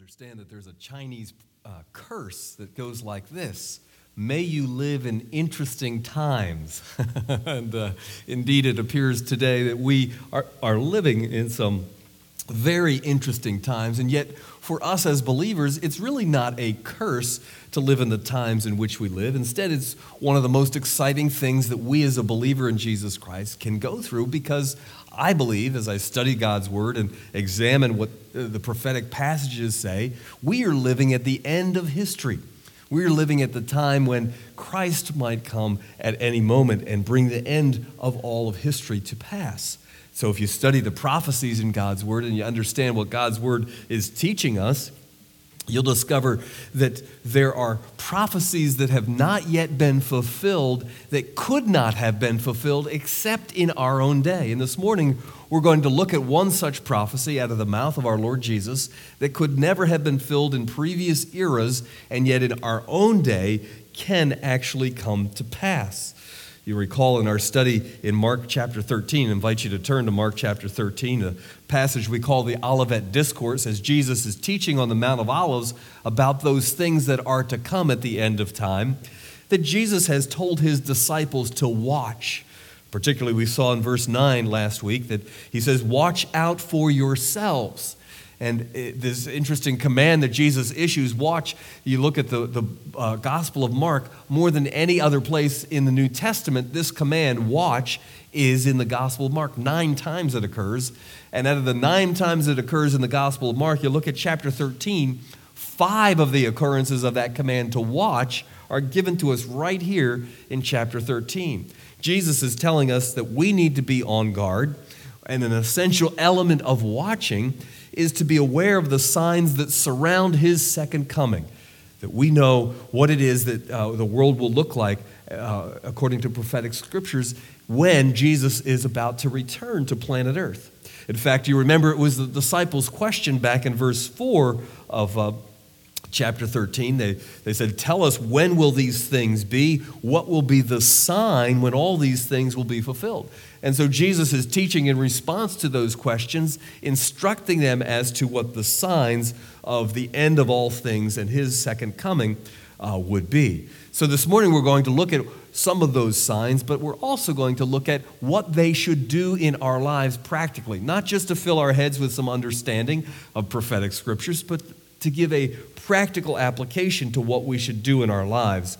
understand that there's a Chinese curse that goes like this: may you live in interesting times. And indeed, it appears today that we are living in some very interesting times, and yet for us as believers, it's really not a curse to live in the times in which we live. Instead, it's one of the most exciting things that we as a believer in Jesus Christ can go through, because I believe, as I study God's Word and examine what the prophetic passages say, we are living at the end of history. We are living at the time when Christ might come at any moment and bring the end of all of history to pass. So if you study the prophecies in God's Word and you understand what God's Word is teaching us, you'll discover that there are prophecies that have not yet been fulfilled that could not have been fulfilled except in our own day. And this morning, we're going to look at one such prophecy out of the mouth of our Lord Jesus that could never have been filled in previous eras, and yet in our own day can actually come to pass. You recall in our study in Mark chapter 13, I invite you to turn to Mark chapter 13, a passage we call the Olivet Discourse, as Jesus is teaching on the Mount of Olives about those things that are to come at the end of time, that Jesus has told his disciples to watch. Particularly, we saw in verse 9 last week that he says, watch out for yourselves. And this interesting command that Jesus issues, watch, you look at the Gospel of Mark, more than any other place in the New Testament, this command, watch, is in the Gospel of Mark. 9 times it occurs. And out of the 9 times it occurs in the Gospel of Mark, you look at chapter 13, 5 of the occurrences of that command to watch are given to us right here in chapter 13. Jesus is telling us that we need to be on guard, and an essential element of watching is to be aware of the signs that surround his second coming, that we know what it is that the world will look like according to prophetic scriptures when Jesus is about to return to planet Earth. In fact, you remember it was the disciples' question back in verse 4 of chapter 13. They said, tell us, when will these things be? What will be the sign when all these things will be fulfilled? And so Jesus is teaching in response to those questions, instructing them as to what the signs of the end of all things and his second coming would be. So this morning we're going to look at some of those signs, but we're also going to look at what they should do in our lives practically, not just to fill our heads with some understanding of prophetic scriptures, but to give a practical application to what we should do in our lives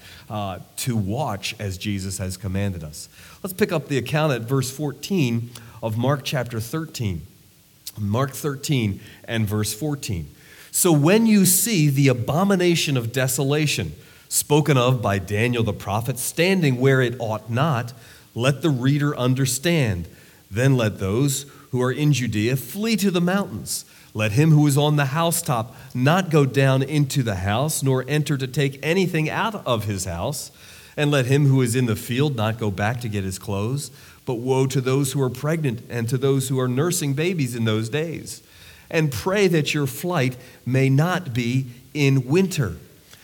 to watch as Jesus has commanded us. Let's pick up the account at verse 14 of Mark chapter 13. Mark 13 and verse 14. So when you see the abomination of desolation spoken of by Daniel the prophet standing where it ought not, let the reader understand. Then let those who are in Judea flee to the mountains. Let him who is on the housetop not go down into the house, nor enter to take anything out of his house. And let him who is in the field not go back to get his clothes. But woe to those who are pregnant and to those who are nursing babies in those days. And pray that your flight may not be in winter.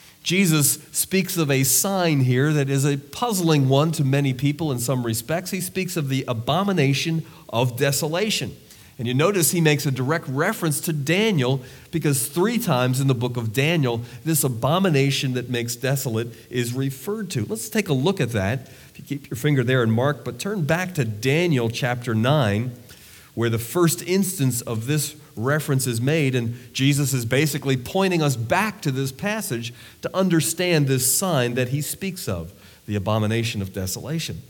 Jesus speaks of a sign here that is a puzzling one to many people in some respects. He speaks of the abomination of desolation. And you notice he makes a direct reference to Daniel, because 3 times in the book of Daniel, this abomination that makes desolate is referred to. Let's take a look at that. If you keep your finger there in Mark, but turn back to Daniel chapter 9, where the first instance of this reference is made, and Jesus is basically pointing us back to this passage to understand this sign that he speaks of, the abomination of desolation.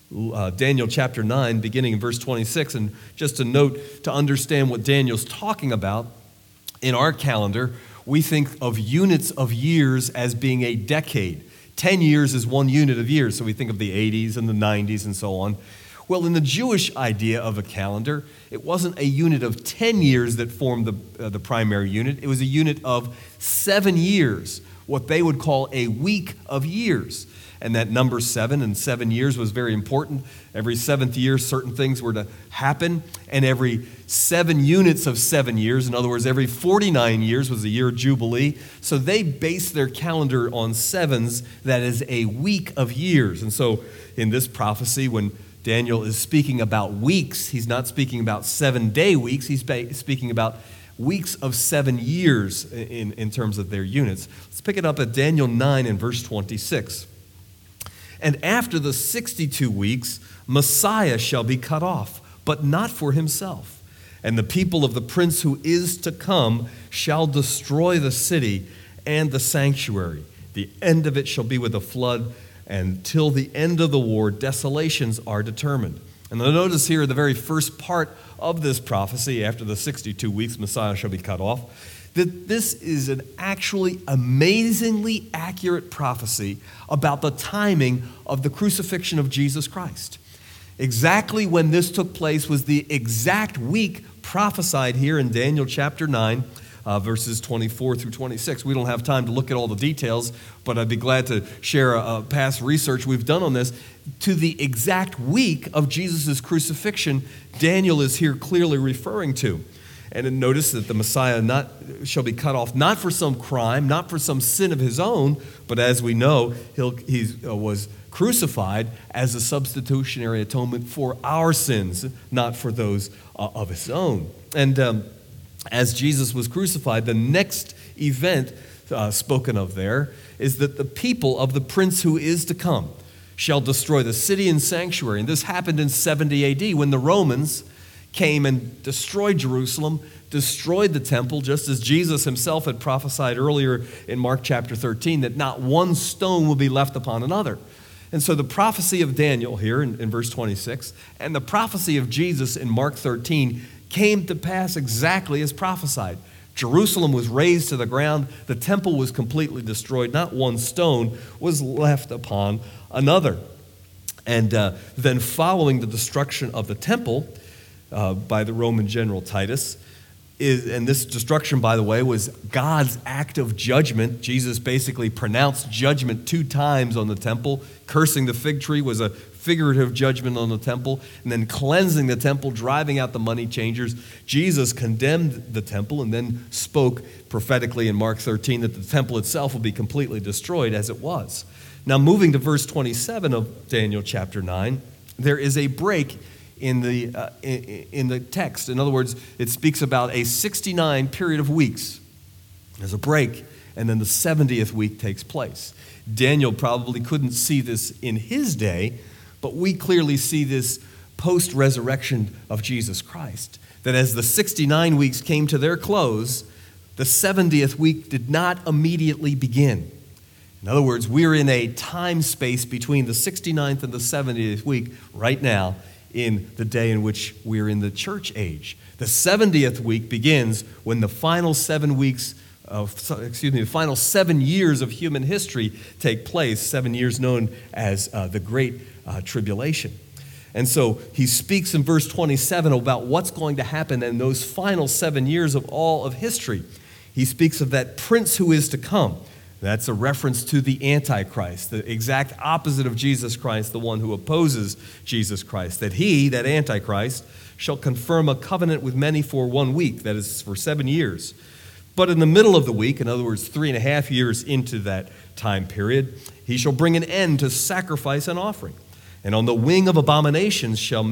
Daniel chapter 9, beginning in verse 26, and just a note to understand what Daniel's talking about, in our calendar, we think of units of years as being a decade. 10 years is 1 unit of years, so we think of the 80s and the 90s and so on. Well, in the Jewish idea of a calendar, it wasn't a unit of 10 years that formed the primary unit. It was a unit of 7 years, what they would call a week of years. And that number 7 and 7 years was very important. Every 7th year, certain things were to happen. And every 7 units of 7 years, in other words, every 49 years was a year of Jubilee. So they based their calendar on 7s, that is a week of years. And so in this prophecy, when Daniel is speaking about weeks, he's not speaking about 7-day weeks. He's speaking about weeks of 7 years in terms of their units. Let's pick it up at Daniel 9 and verse 26. And after the 62 weeks, Messiah shall be cut off, but not for himself. And the people of the prince who is to come shall destroy the city and the sanctuary. The end of it shall be with a flood, and till the end of the war, desolations are determined. And notice here, the very first part of this prophecy, after the 62 weeks, Messiah shall be cut off, that this is an actually amazingly accurate prophecy about the timing of the crucifixion of Jesus Christ. Exactly when this took place was the exact week prophesied here in Daniel chapter 9, verses 24 through 26. We don't have time to look at all the details, but I'd be glad to share a past research we've done on this. To the exact week of Jesus' crucifixion, Daniel is here clearly referring to. And notice that the Messiah shall be cut off, not for some crime, not for some sin of his own, but as we know, he was crucified as a substitutionary atonement for our sins, not for those of his own. And as Jesus was crucified, the next event spoken of there is that the people of the prince who is to come shall destroy the city and sanctuary. And this happened in 70 AD when the Romans came and destroyed Jerusalem, destroyed the temple, just as Jesus himself had prophesied earlier in Mark chapter 13, that not one stone will be left upon another. And so the prophecy of Daniel here in verse 26 and the prophecy of Jesus in Mark 13 came to pass exactly as prophesied. Jerusalem was razed to the ground. The temple was completely destroyed. Not one stone was left upon another. And then following the destruction of the temple by the Roman general Titus, and this destruction, by the way, was God's act of judgment. Jesus basically pronounced judgment 2 times on the temple. Cursing the fig tree was a figurative judgment on the temple, and then cleansing the temple, driving out the money changers. Jesus condemned the temple and then spoke prophetically in Mark 13 that the temple itself will be completely destroyed as it was. Now, moving to verse 27 of Daniel chapter 9, there is a break in the text. In other words, it speaks about a 69 period of weeks. There's a break, and then the 70th week takes place. Daniel probably couldn't see this in his day, but we clearly see this post-resurrection of Jesus Christ, that as the 69 weeks came to their close, the 70th week did not immediately begin. In other words, we're in a time space between the 69th and the 70th week right now in the day in which we're in the church age. The 70th week begins when the final 7 weeks the final 7 years of human history take place, 7 years known as the Great Tribulation. And so he speaks in verse 27 about what's going to happen in those final 7 years of all of history. He speaks of that prince who is to come. That's a reference to the Antichrist, the exact opposite of Jesus Christ, the one who opposes Jesus Christ. That he, that Antichrist, shall confirm a covenant with many for 1 week, that is for 7 years. But in the middle of the week, in other words, 3.5 years into that time period, he shall bring an end to sacrifice and offering. And on the wing of abominations shall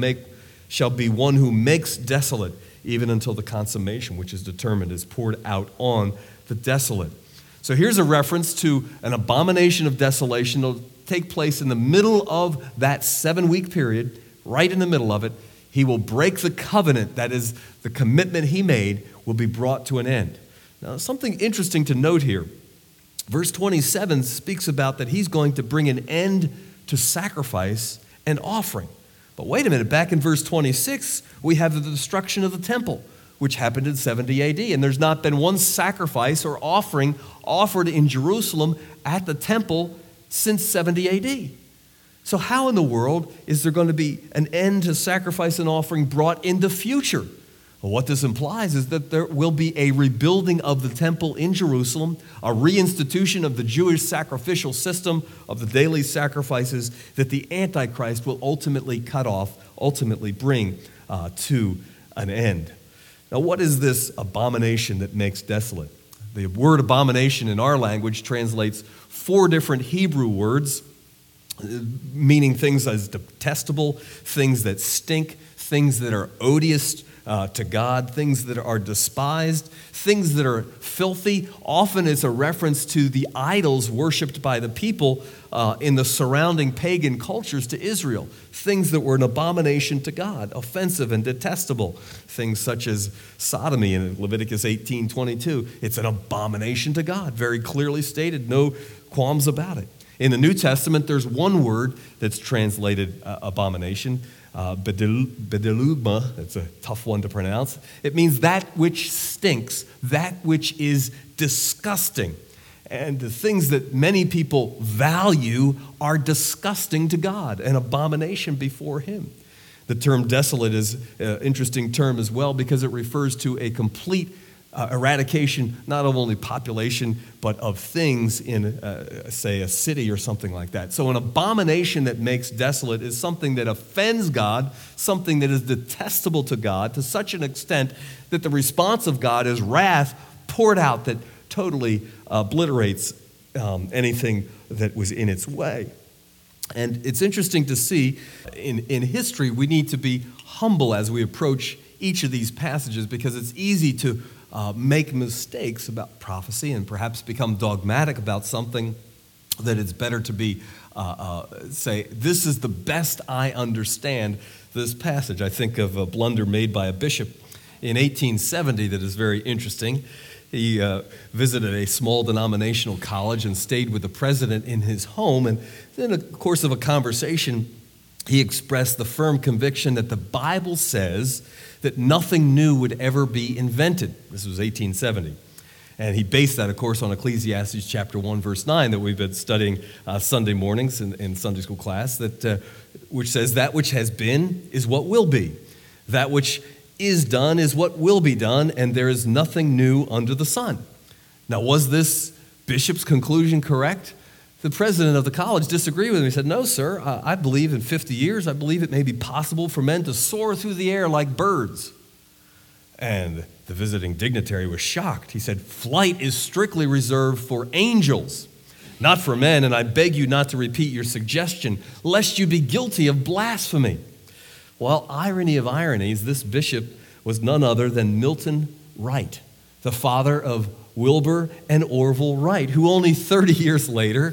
be one who makes desolate, even until the consummation, which is determined, is poured out on the desolate. So here's a reference to an abomination of desolation that will take place in the middle of that 7-week period, right in the middle of it. He will break the covenant, that is, the commitment he made will be brought to an end. Now, something interesting to note here. Verse 27 speaks about that he's going to bring an end to sacrifice and offering. But wait a minute, back in verse 26, we have the destruction of the temple, which happened in 70 AD. And there's not been one sacrifice or offering offered in Jerusalem at the temple since 70 AD. So how in the world is there going to be an end to sacrifice and offering brought in the future? Well, what this implies is that there will be a rebuilding of the temple in Jerusalem, a reinstitution of the Jewish sacrificial system of the daily sacrifices that the Antichrist will ultimately cut off, ultimately bring to an end. Now, what is this abomination that makes desolate? The word abomination in our language translates 4 different Hebrew words, meaning things as detestable, things that stink, things that are odious to God, things that are despised, things that are filthy. Often it's a reference to the idols worshipped by the people in the surrounding pagan cultures to Israel, things that were an abomination to God, offensive and detestable, things such as sodomy in Leviticus 18:22. It's an abomination to God, very clearly stated, no qualms about it. In the New Testament, there's one word that's translated abomination, bedelugma. That's a tough one to pronounce. It means that which stinks, that which is disgusting. And the things that many people value are disgusting to God, an abomination before Him. The term desolate is an interesting term as well because it refers to a complete eradication, not of only population, but of things in, say, a city or something like that. So an abomination that makes desolate is something that offends God, something that is detestable to God to such an extent that the response of God is wrath poured out that totally obliterates anything that was in its way. And it's interesting to see in history, we need to be humble as we approach each of these passages because it's easy to make mistakes about prophecy and perhaps become dogmatic about something that it's better to be, say, this is the best I understand this passage. I think of a blunder made by a bishop in 1870 that is very interesting. He visited a small denominational college and stayed with the president in his home. And in the course of a conversation, he expressed the firm conviction that the Bible says that nothing new would ever be invented. This was 1870. And he based that, of course, on Ecclesiastes chapter 1, verse 9 that we've been studying Sunday mornings in Sunday school class, that which says, that which has been is what will be. That which is done is what will be done, and there is nothing new under the sun. Now, was this bishop's conclusion correct? The president of the college disagreed with him. He said, no, sir, I believe in 50 years, I believe it may be possible for men to soar through the air like birds. And the visiting dignitary was shocked. He said, flight is strictly reserved for angels, not for men, and I beg you not to repeat your suggestion, lest you be guilty of blasphemy. Well, irony of ironies, this bishop was none other than Milton Wright, the father of Wilbur and Orville Wright, who only 30 years later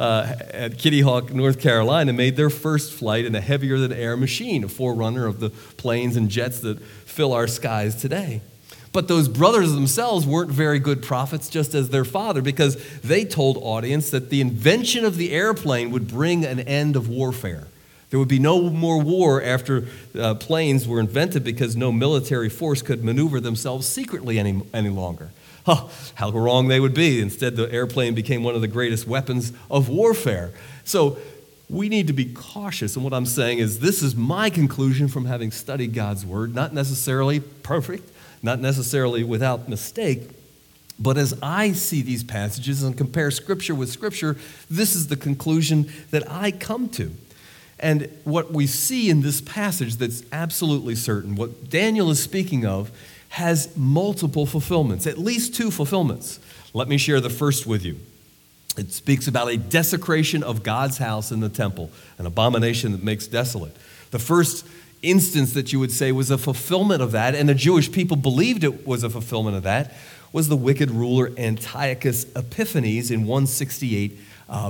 at Kitty Hawk, North Carolina, made their first flight in a heavier-than-air machine, a forerunner of the planes and jets that fill our skies today. But those brothers themselves weren't very good prophets, just as their father, because they told audience that the invention of the airplane would bring an end of warfare. There would be no more war after planes were invented because no military force could maneuver themselves secretly any longer. Oh, how wrong they would be. Instead, the airplane became one of the greatest weapons of warfare. So we need to be cautious. And what I'm saying is this is my conclusion from having studied God's Word, not necessarily perfect, not necessarily without mistake, but as I see these passages and compare Scripture with Scripture, this is the conclusion that I come to. And what we see in this passage that's absolutely certain, what Daniel is speaking of, has multiple fulfillments, at least two fulfillments. Let me share the first with you. It speaks about a desecration of God's house in the temple, an abomination that makes desolate. The first instance that you would say was a fulfillment of that, and the Jewish people believed it was a fulfillment of that, was the wicked ruler Antiochus Epiphanes in 168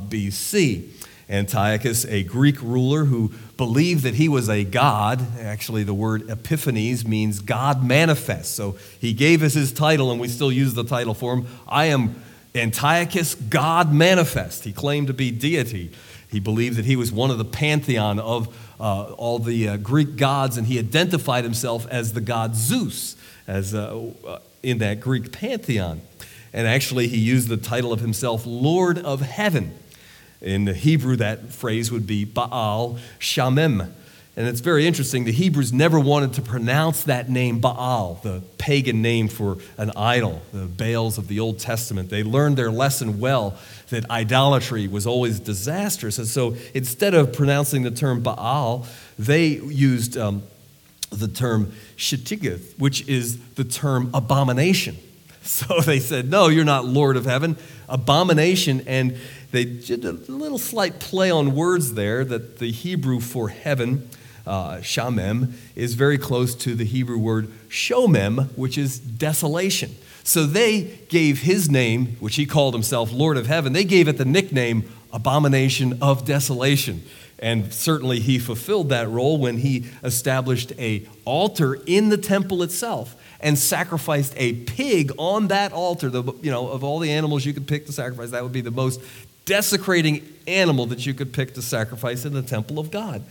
BC. Antiochus, a Greek ruler who believed that he was a god. Actually, the word Epiphanes means God manifest. So he gave us his title, and we still use the title for him. I am Antiochus, God manifest. He claimed to be deity. He believed that he was one of the pantheon of all the Greek gods, and he identified himself as the god Zeus, as in that Greek pantheon. And actually, he used the title of himself Lord of Heaven. In the Hebrew, that phrase would be Baal Shamem. And it's very interesting. The Hebrews never wanted to pronounce that name Baal, the pagan name for an idol, the Baals of the Old Testament. They learned their lesson well that idolatry was always disastrous. And so instead of pronouncing the term Baal, they used the term Shetigath, which is the term abomination. So they said, no, you're not Lord of Heaven, abomination. And they did a little slight play on words there, that the Hebrew for heaven Shamem, is very close to the Hebrew word shomem, which is desolation. So they gave his name, which he called himself Lord of Heaven, they gave it the nickname Abomination of Desolation. And certainly he fulfilled that role when he established an altar in the temple itself and sacrificed a pig on that altar. Of all the animals you could pick to sacrifice, that would be the most desecrating animal that you could pick to sacrifice in the temple of God.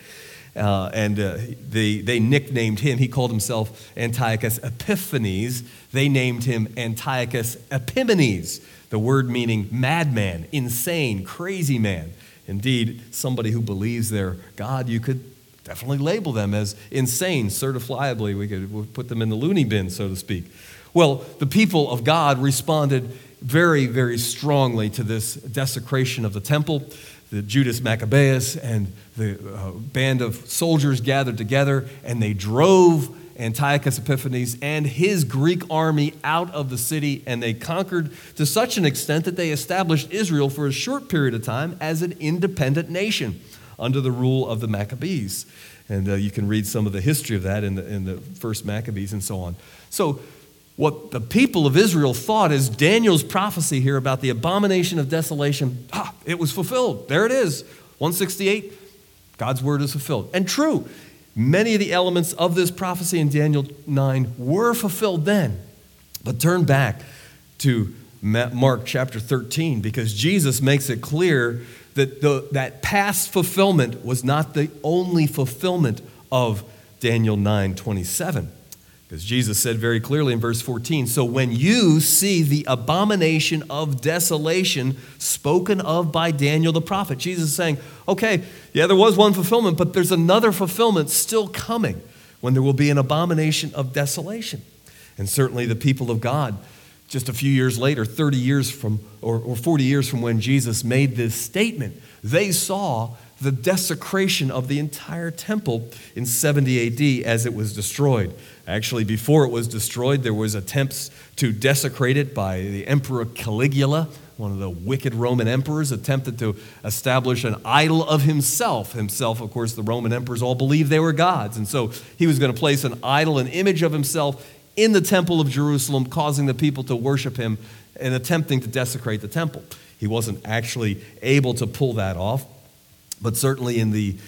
They nicknamed him. He called himself Antiochus Epiphanes. They named him Antiochus Epimanes, the word meaning madman, insane, crazy man. Indeed, somebody who believes they're God, you could definitely label them as insane, certifiably. We could put them in the loony bin, so to speak. Well, the people of God responded very, very strongly to this desecration of the temple. The Judas Maccabeus and the band of soldiers gathered together, and they drove Antiochus Epiphanes and his Greek army out of the city, and they conquered to such an extent that they established Israel for a short period of time as an independent nation under the rule of the Maccabees. And you can read some of the history of that in the first Maccabees and so on. So what the people of Israel thought is Daniel's prophecy here about the abomination of desolation, it was fulfilled. There it is, 168, God's word is fulfilled. And true, many of the elements of this prophecy in Daniel 9 were fulfilled then. But turn back to Mark chapter 13, because Jesus makes it clear that that past fulfillment was not the only fulfillment of Daniel 9:27. Because Jesus said very clearly in verse 14, so when you see the abomination of desolation spoken of by Daniel the prophet, Jesus is saying, okay, yeah, there was one fulfillment, but there's another fulfillment still coming when there will be an abomination of desolation. And certainly the people of God, just a few years later, 30 years from, or 40 years from when Jesus made this statement, they saw the desecration of the entire temple in 70 AD as it was destroyed. Actually, before it was destroyed, there was attempts to desecrate it by the Emperor Caligula, one of the wicked Roman emperors, attempted to establish an idol of himself. Himself, of course, the Roman emperors all believed they were gods. And so he was going to place an idol, an image of himself in the temple of Jerusalem, causing the people to worship him and attempting to desecrate the temple. He wasn't actually able to pull that off. But certainly in the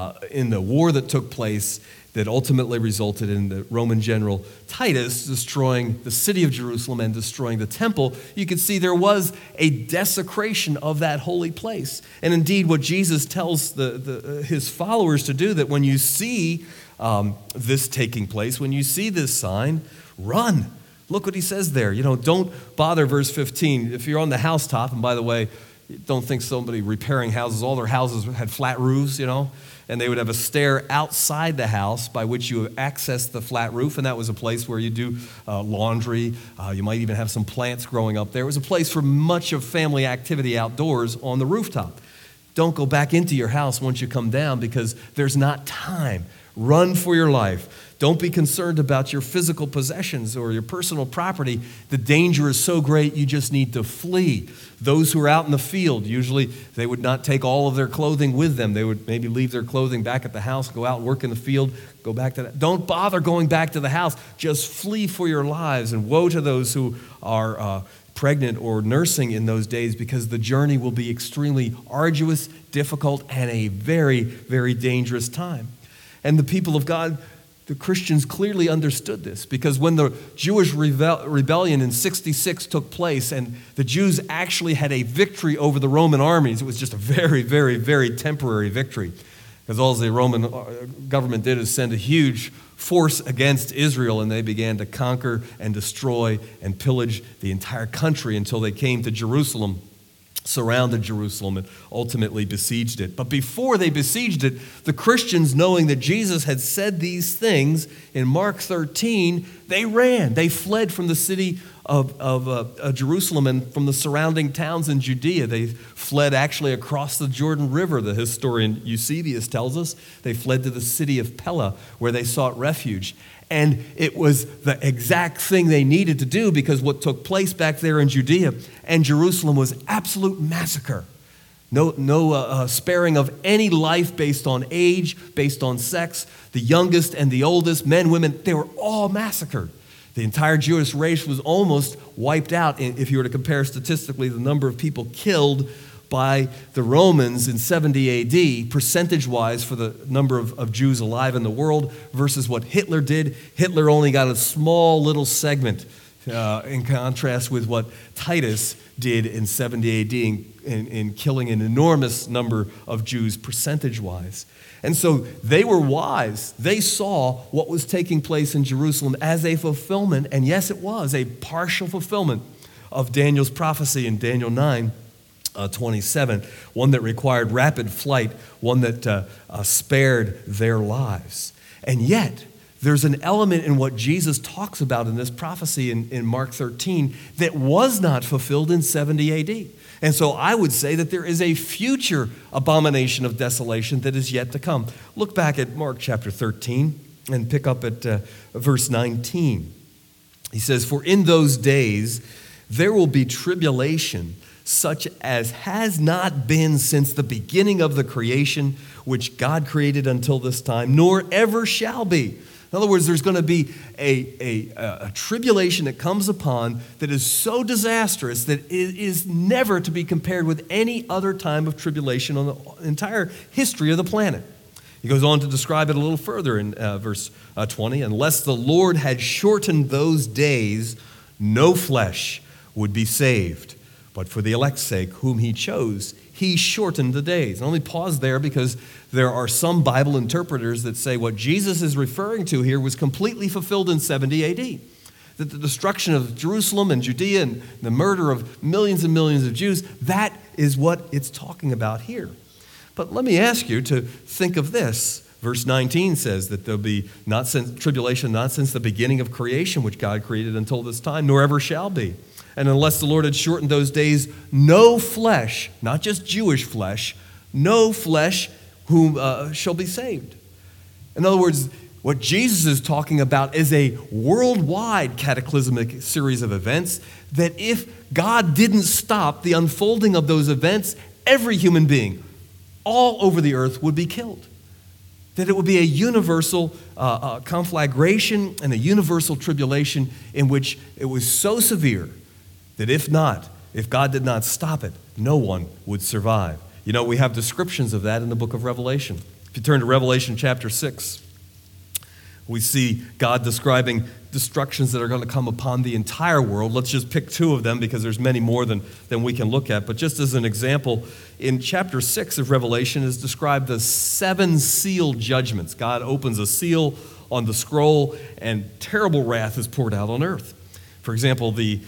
war that took place that ultimately resulted in the Roman general Titus destroying the city of Jerusalem and destroying the temple, you can see there was a desecration of that holy place. And indeed, what Jesus tells his followers to do, that when you see this taking place, when you see this sign, run. Look what he says there. Don't bother, verse 15. If you're on the housetop, and by the way, don't think somebody repairing houses, all their houses had flat roofs, and they would have a stair outside the house by which you access the flat roof, and that was a place where you do laundry. You might even have some plants growing up there. It was a place for much of family activity outdoors on the rooftop. Don't go back into your house once you come down, because there's not time. Run for your life. Don't be concerned about your physical possessions or your personal property. The danger is so great, you just need to flee. Those who are out in the field, usually they would not take all of their clothing with them. They would maybe leave their clothing back at the house, go out and work in the field, go back to that. Don't bother going back to the house. Just flee for your lives. And woe to those who are pregnant or nursing in those days, because the journey will be extremely arduous, difficult, and a very, very dangerous time. And the people of God, the Christians, clearly understood this, because when the Jewish rebellion in 66 took place and the Jews actually had a victory over the Roman armies, it was just a very, very, very temporary victory, because all the Roman government did is send a huge force against Israel, and they began to conquer and destroy and pillage the entire country until they came to Jerusalem, surrounded Jerusalem, and ultimately besieged it. But before they besieged it, the Christians, knowing that Jesus had said these things in Mark 13, they ran. They fled from the city of Jerusalem and from the surrounding towns in Judea. They fled actually across the Jordan River, the historian Eusebius tells us. They fled to the city of Pella, where they sought refuge. And it was the exact thing they needed to do, because what took place back there in Judea and Jerusalem was absolute massacre. No sparing of any life based on age, based on sex. The youngest and the oldest, men, women, they were all massacred. The entire Jewish race was almost wiped out if you were to compare statistically the number of people killed by the Romans in 70 AD, percentage-wise for the number of Jews alive in the world versus what Hitler did. Hitler only got a small little segment in contrast with what Titus did in 70 AD in killing an enormous number of Jews percentage-wise. And so they were wise. They saw what was taking place in Jerusalem as a fulfillment, and yes, it was a partial fulfillment of Daniel's prophecy in Daniel 9:27, one that required rapid flight, one that spared their lives. And yet, there's an element in what Jesus talks about in this prophecy in Mark 13 that was not fulfilled in 70 AD. And so I would say that there is a future abomination of desolation that is yet to come. Look back at Mark chapter 13 and pick up at verse 19. He says, "For in those days there will be tribulation such as has not been since the beginning of the creation, which God created until this time, nor ever shall be." In other words, there's going to be a tribulation that comes upon that is so disastrous that it is never to be compared with any other time of tribulation on the entire history of the planet. He goes on to describe it a little further in verse 20. "Unless the Lord had shortened those days, no flesh would be saved. But for the elect's sake, whom he chose, he shortened the days." And let me pause there because there are some Bible interpreters that say what Jesus is referring to here was completely fulfilled in 70 AD. That the destruction of Jerusalem and Judea and the murder of millions and millions of Jews, that is what it's talking about here. But let me ask you to think of this. Verse 19 says that there'll be tribulation not since the beginning of creation, which God created until this time, nor ever shall be. And unless the Lord had shortened those days, no flesh, not just Jewish flesh, no flesh whom shall be saved. In other words, what Jesus is talking about is a worldwide cataclysmic series of events that if God didn't stop the unfolding of those events, every human being all over the earth would be killed. That it would be a universal conflagration and a universal tribulation in which it was so severe that if God did not stop it, no one would survive. You know, we have descriptions of that in the book of Revelation. If you turn to Revelation chapter 6, we see God describing destructions that are going to come upon the entire world. Let's just pick two of them because there's many more than we can look at. But just as an example, in chapter 6 of Revelation is described the 7 sealed judgments. God opens a seal on the scroll and terrible wrath is poured out on earth. For example, the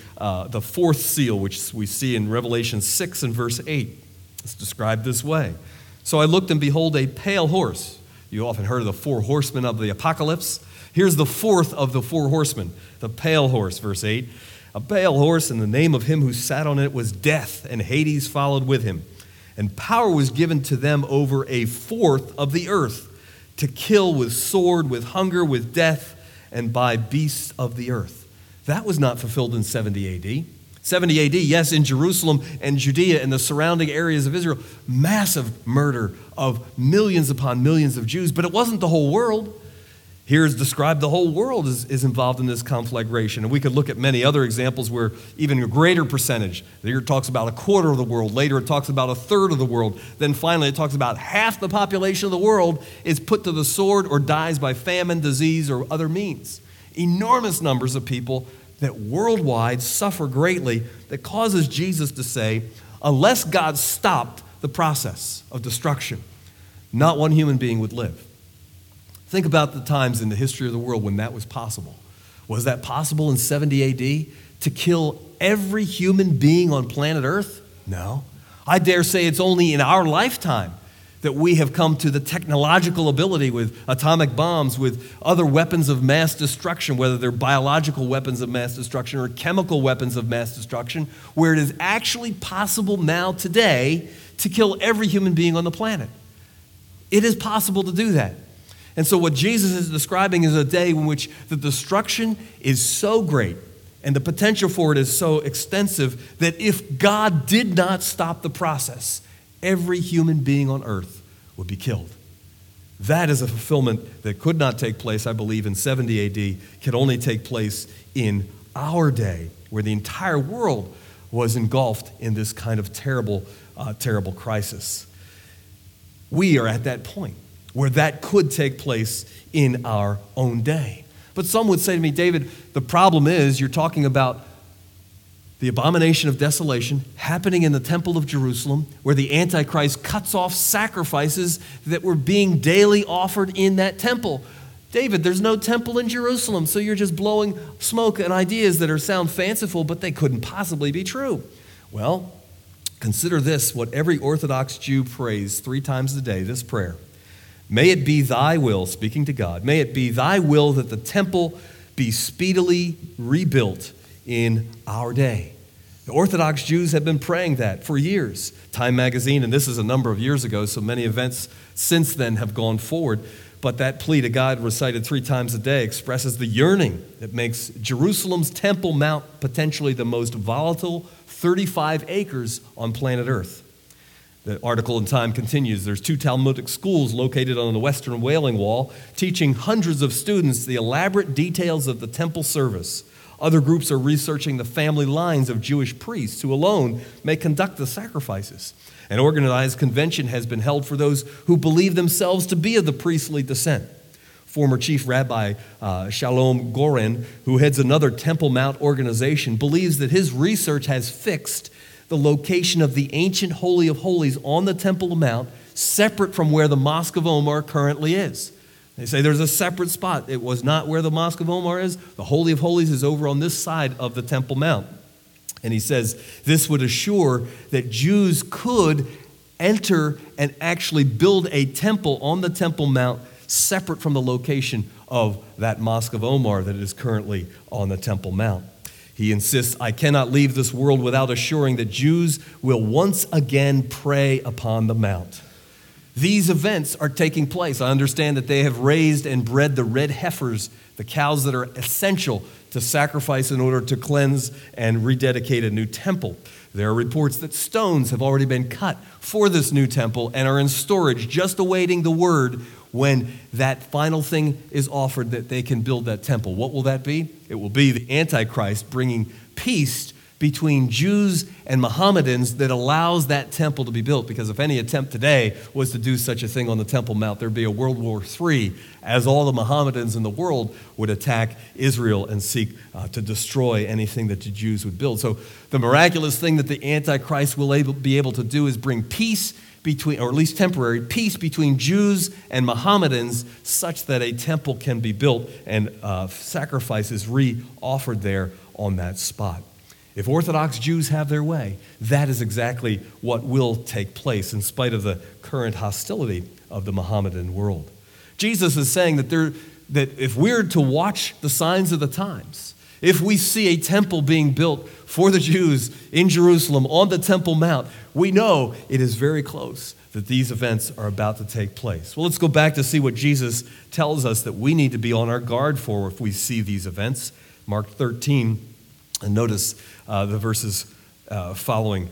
4th seal, which we see in Revelation 6 and verse 8, is described this way. "So I looked and behold a pale horse." You often heard of the 4 horsemen of the apocalypse. Here's the 4th of the 4 horsemen, the pale horse, verse 8. "A pale horse, and the name of him who sat on it was Death, and Hades followed with him. And power was given to them over a 1/4 of the earth, to kill with sword, with hunger, with death, and by beasts of the earth." That was not fulfilled in 70 AD. 70 AD, yes, in Jerusalem and Judea and the surrounding areas of Israel, massive murder of millions upon millions of Jews, but it wasn't the whole world. Here is described the whole world is involved in this conflagration. And we could look at many other examples where even a greater percentage, here it talks about 1/4 of the world, later it talks about 1/3 of the world, then finally it talks about half the population of the world is put to the sword or dies by famine, disease, or other means. Enormous numbers of people that worldwide suffer greatly that causes Jesus to say, unless God stopped the process of destruction, not one human being would live. Think about the times in the history of the world when that was possible. Was that possible in 70 AD to kill every human being on planet Earth? No. I dare say it's only in our lifetime that we have come to the technological ability with atomic bombs, with other weapons of mass destruction, whether they're biological weapons of mass destruction or chemical weapons of mass destruction, where it is actually possible now today to kill every human being on the planet. It is possible to do that. And so what Jesus is describing is a day in which the destruction is so great and the potential for it is so extensive that if God did not stop the process, Every human being on earth would be killed. That is a fulfillment that could not take place, I believe, in 70 AD, could only take place in our day, where the entire world was engulfed in this kind of terrible crisis. We are at that point where that could take place in our own day. But some would say to me, David, the problem is you're talking about the abomination of desolation happening in the temple of Jerusalem, where the Antichrist cuts off sacrifices that were being daily offered in that temple. David, there's no temple in Jerusalem, so you're just blowing smoke and ideas that sound fanciful, but they couldn't possibly be true. Well, consider this, what every Orthodox Jew prays 3 times a day, this prayer. May it be thy will, speaking to God, may it be thy will that the temple be speedily rebuilt in our day. The Orthodox Jews have been praying that for years. Time magazine, and this is a number of years ago, so many events since then have gone forward, but that plea to God recited 3 times a day expresses the yearning that makes Jerusalem's Temple Mount potentially the most volatile 35 acres on planet Earth. The article in Time continues. There's 2 Talmudic schools located on the western Wailing Wall, teaching hundreds of students the elaborate details of the temple service. Other groups are researching the family lines of Jewish priests who alone may conduct the sacrifices. An organized convention has been held for those who believe themselves to be of the priestly descent. Former Chief Rabbi Shalom Goren, who heads another Temple Mount organization, believes that his research has fixed the location of the ancient Holy of Holies on the Temple Mount, separate from where the Mosque of Omar currently is. They say there's a separate spot. It was not where the Mosque of Omar is. The Holy of Holies is over on this side of the Temple Mount. And he says this would assure that Jews could enter and actually build a temple on the Temple Mount separate from the location of that Mosque of Omar that is currently on the Temple Mount. He insists, I cannot leave this world without assuring that Jews will once again pray upon the Mount. These events are taking place. I understand that they have raised and bred the red heifers, the cows that are essential to sacrifice in order to cleanse and rededicate a new temple. There are reports that stones have already been cut for this new temple and are in storage, just awaiting the word when that final thing is offered that they can build that temple. What will that be? It will be the Antichrist bringing peace between Jews and Mohammedans that allows that temple to be built. Because if any attempt today was to do such a thing on the Temple Mount, there'd be a World War III, as all the Mohammedans in the world would attack Israel and seek to destroy anything that the Jews would build. So the miraculous thing that the Antichrist will be able to do is bring peace between, or at least temporary, peace between Jews and Mohammedans, such that a temple can be built and sacrifices re-offered there on that spot. If Orthodox Jews have their way, that is exactly what will take place in spite of the current hostility of the Mohammedan world. Jesus is saying that if we're to watch the signs of the times, if we see a temple being built for the Jews in Jerusalem on the Temple Mount, we know it is very close that these events are about to take place. Well, let's go back to see what Jesus tells us that we need to be on our guard for if we see these events. Mark 13. And notice the verses following,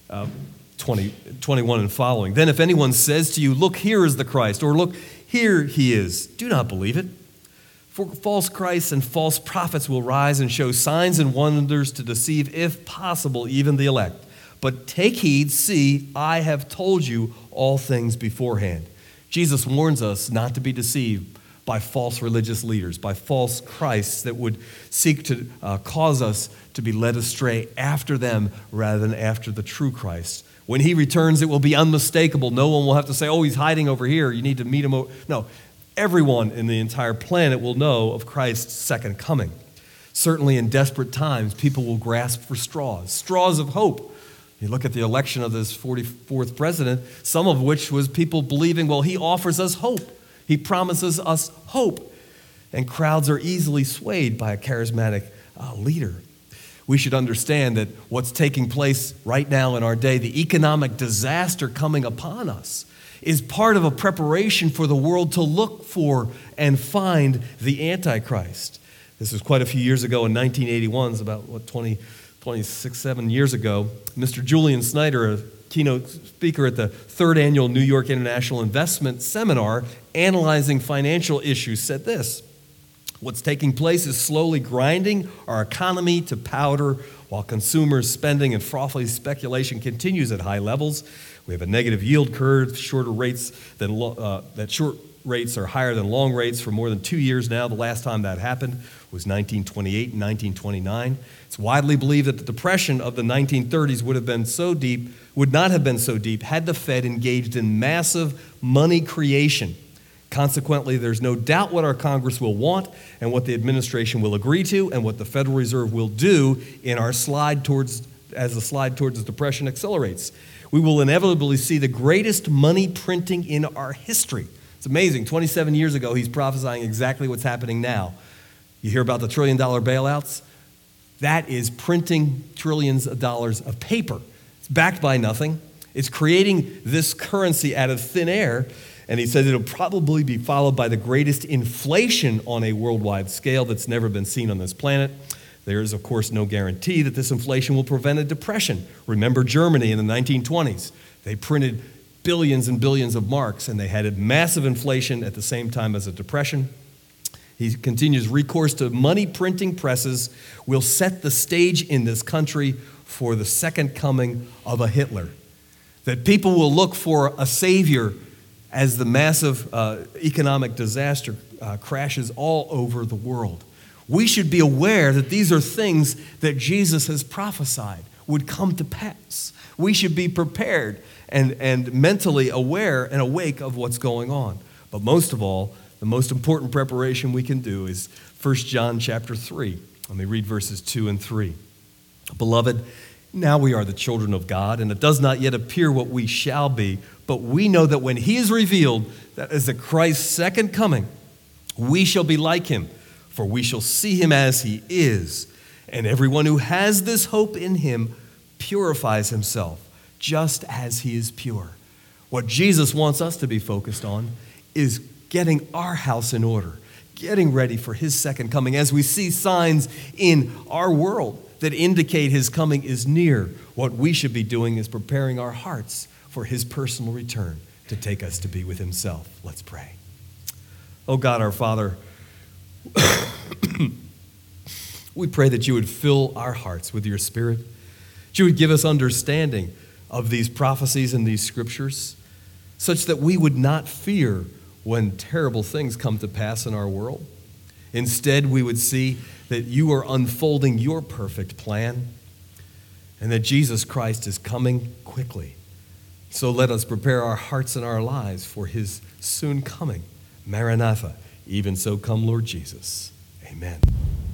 21 and following. Then if anyone says to you, look, here is the Christ, or look, here he is, do not believe it. For false Christs and false prophets will rise and show signs and wonders to deceive, if possible, even the elect. But take heed, see, I have told you all things beforehand. Jesus warns us not to be deceived by false religious leaders, by false Christs that would seek to cause us to be led astray after them rather than after the true Christ. When he returns, it will be unmistakable. No one will have to say, oh, he's hiding over here. You need to meet him. No, everyone in the entire planet will know of Christ's second coming. Certainly in desperate times, people will grasp for straws of hope. You look at the election of this 44th president, some of which was people believing, well, he offers us hope. He promises us hope, and crowds are easily swayed by a charismatic leader. We should understand that what's taking place right now in our day, the economic disaster coming upon us, is part of a preparation for the world to look for and find the Antichrist. This was quite a few years ago in 1981, it's about, 26, 7 years ago. Mr. Julian Snyder, a keynote speaker at the 3rd Annual New York International Investment Seminar, analyzing financial issues, said this: "What's taking place is slowly grinding our economy to powder while consumers' spending and frothy speculation continues at high levels. We have a negative yield curve, short rates are higher than long rates for more than 2 years now. The last time that happened was 1928 and 1929. It's widely believed that the depression of the 1930s would not have been so deep had the Fed engaged in massive money creation. Consequently, there's no doubt what our Congress will want and what the administration will agree to and what the Federal Reserve will do in our as the slide towards the depression accelerates. We will inevitably see the greatest money printing in our history." It's amazing. 27 years ago, he's prophesying exactly what's happening now. You hear about the $1 trillion bailouts? That is printing trillions of dollars of paper. It's backed by nothing. It's creating this currency out of thin air. And he says it'll probably be followed by the greatest inflation on a worldwide scale that's never been seen on this planet. There is, of course, no guarantee that this inflation will prevent a depression. Remember Germany in the 1920s. They printed billions and billions of marks, and they had a massive inflation at the same time as a depression. He continues, "Recourse to money printing presses will set the stage in this country for the second coming of a Hitler." That people will look for a savior as the massive economic disaster crashes all over the world. We should be aware that these are things that Jesus has prophesied would come to pass. We should be prepared and mentally aware and awake of what's going on. But most of all, the most important preparation we can do is 1 John chapter 3. Let me read verses 2 and 3. "Beloved, now we are the children of God, and it does not yet appear what we shall be, but we know that when he is revealed, that is the Christ's second coming, we shall be like him, for we shall see him as he is. And everyone who has this hope in him purifies himself, just as he is pure." What Jesus wants us to be focused on is getting our house in order, getting ready for his second coming. As we see signs in our world that indicate his coming is near, what we should be doing is preparing our hearts for his personal return to take us to be with himself. Let's pray. Oh God, our Father, we pray that you would fill our hearts with your Spirit, that you would give us understanding of these prophecies and these scriptures, such that we would not fear when terrible things come to pass in our world. Instead, we would see that you are unfolding your perfect plan and that Jesus Christ is coming quickly. So let us prepare our hearts and our lives for his soon coming. Maranatha, even so come, Lord Jesus. Amen.